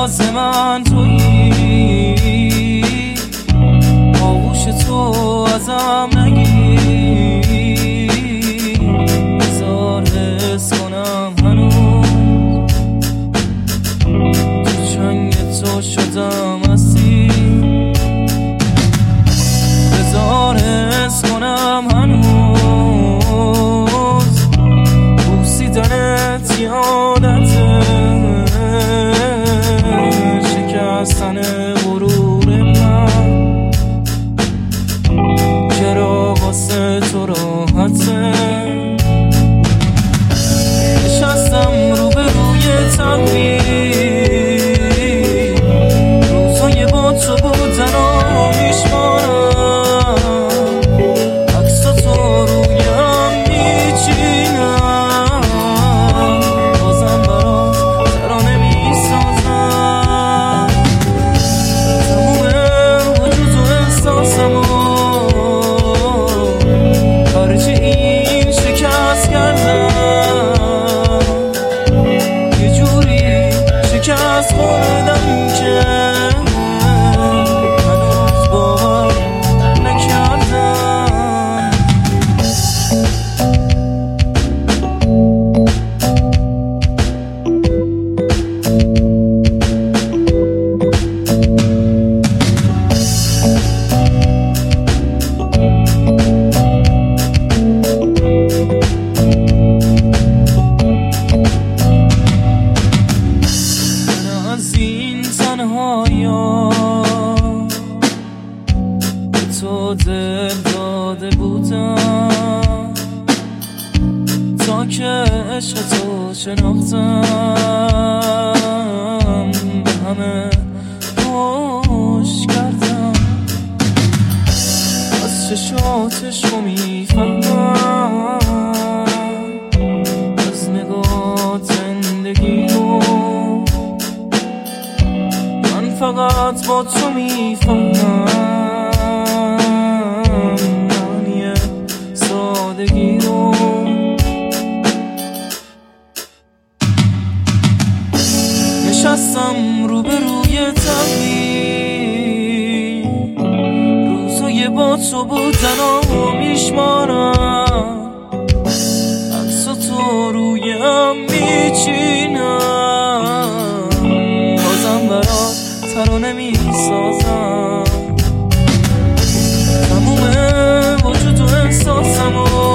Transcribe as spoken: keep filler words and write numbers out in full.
راز من تویی، آغوش تو ازم نگیر، بذار حس کنم هنوز تو چنگ تو شدم اسیر، بذار حس کنم هنوز بوسیدنت یادته، شکستن غرور من چرا واسه تو راحته، نشستم رو به روی تنبیه، روزای با تو بودن و میشمارم، عکساتو رویم میچینم، بازم برات ترانه میسازم، تموم وجود و احساسمو خارج این شکست کردم، یه جوری شکست خوردم که هنوز باور نکردم. من از این تنهایا به تو دل داده بودم، تا که عشق تو شناختم، به همه خوش کردم، از چشاتش رو میفهمم، از نگاه زندگی رو من فقط با تو میفهمم، معنی سادگی رو نشستم رو به روی تنبیه، روزای با تو بودن و میشمارم، عکساتو رویم میچینم، بازم برات ترانه میسازم، تموم وجود و احساسمو